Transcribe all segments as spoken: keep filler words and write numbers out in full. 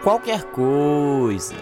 qualquer coisa.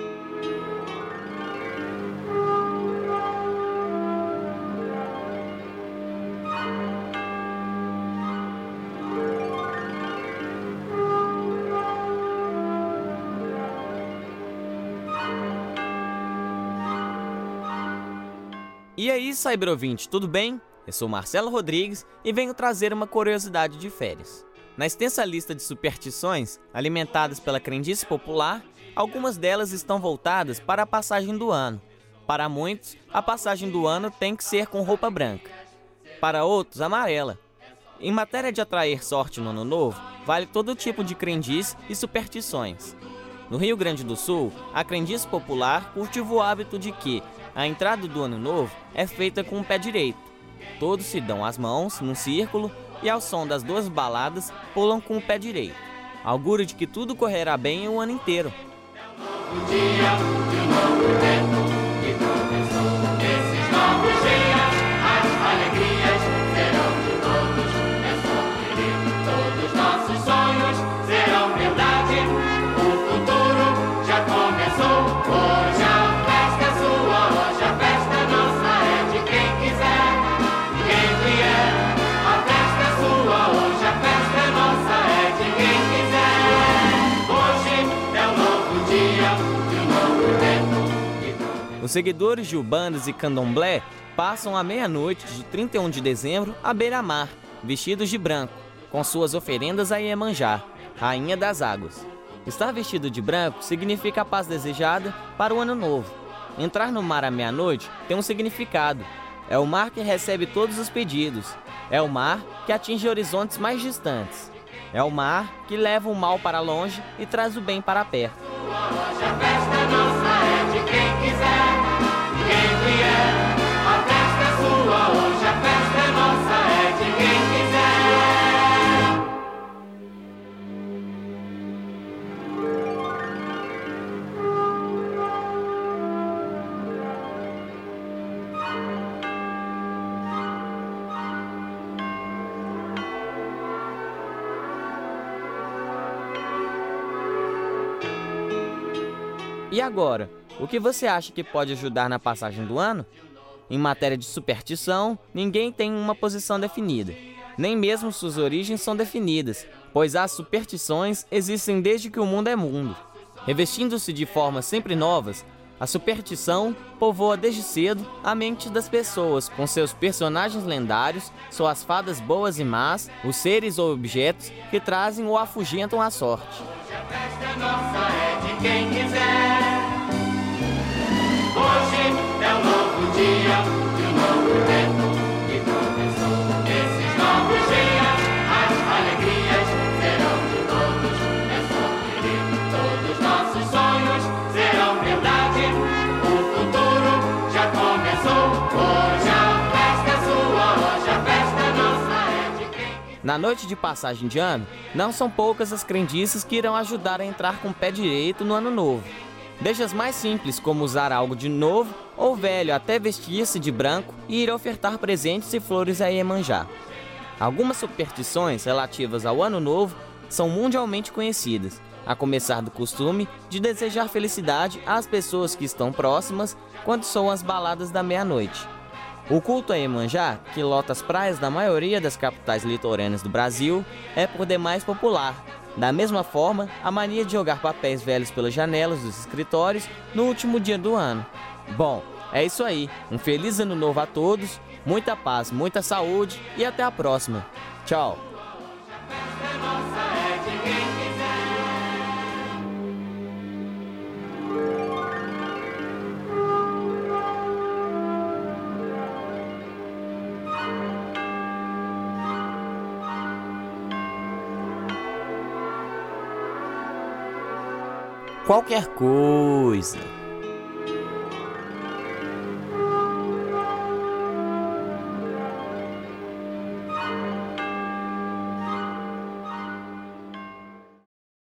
E aí, cyberouvinte, tudo bem? Eu sou Marcelo Rodrigues e venho trazer uma curiosidade de férias. Na extensa lista de superstições alimentadas pela crendice popular, algumas delas estão voltadas para a passagem do ano. Para muitos, a passagem do ano tem que ser com roupa branca. Para outros, amarela. Em matéria de atrair sorte no ano novo, vale todo tipo de crendice e superstições. No Rio Grande do Sul, a crendice popular cultiva o hábito de que a entrada do ano novo é feita com o pé direito. Todos se dão as mãos num círculo e, ao som das duas baladas, pulam com o pé direito. Auguro de que tudo correrá bem o ano inteiro. Um dia de um novo tempo que começou. Esses novos dias, as alegrias serão de todos. É só querer, todos nossos sonhos serão verdade. O futuro já começou. Hoje a festa é sua, hoje a festa nossa é de quem quiser. Quem vier, a festa é sua, hoje a festa é nossa é de quem quiser. Hoje é um novo dia de um novo tempo. Os seguidores de Umbandas e Candomblé passam a meia-noite de trinta e um de dezembro à beira-mar, vestidos de branco, com suas oferendas a Iemanjá, rainha das águas. Estar vestido de branco significa a paz desejada para o ano novo. Entrar no mar à meia-noite tem um significado. É o mar que recebe todos os pedidos. É o mar que atinge horizontes mais distantes. É o mar que leva o mal para longe e traz o bem para perto. Hoje a festa nossa é de quem quiser. Quem vier, a festa é sua, hoje a festa é nossa é de quem quiser. E agora, o que você acha que pode ajudar na passagem do ano? Em matéria de superstição, ninguém tem uma posição definida. Nem mesmo suas origens são definidas, pois as superstições existem desde que o mundo é mundo. Revestindo-se de formas sempre novas, a superstição povoa desde cedo a mente das pessoas com seus personagens lendários, suas fadas boas e más, os seres ou objetos que trazem ou afugentam a sorte. Hoje a festa é nossa é de quem quiser. Hoje é um novo dia de um novo tempo que começou. Esses novos dias, as alegrias serão de todos. É só querer, todos nossos sonhos serão verdade. O futuro já começou. Hoje a festa é sua, hoje a festa nossa é de quem quiser. Na noite de passagem de ano, não são poucas as crendices que irão ajudar a entrar com o pé direito no ano novo. Desde as mais simples, como usar algo de novo ou velho, até vestir-se de branco e ir ofertar presentes e flores a Iemanjá. Algumas superstições relativas ao ano novo são mundialmente conhecidas, a começar do costume de desejar felicidade às pessoas que estão próximas quando soam as baladas da meia-noite. O culto a Iemanjá, que lota as praias da maioria das capitais litorâneas do Brasil, é por demais popular. Da mesma forma, a mania de jogar papéis velhos pelas janelas dos escritórios no último dia do ano. Bom, é isso aí. Um feliz ano novo a todos, muita paz, muita saúde e até a próxima. Tchau! A festa é nossa é de quem quiser. Qualquer coisa.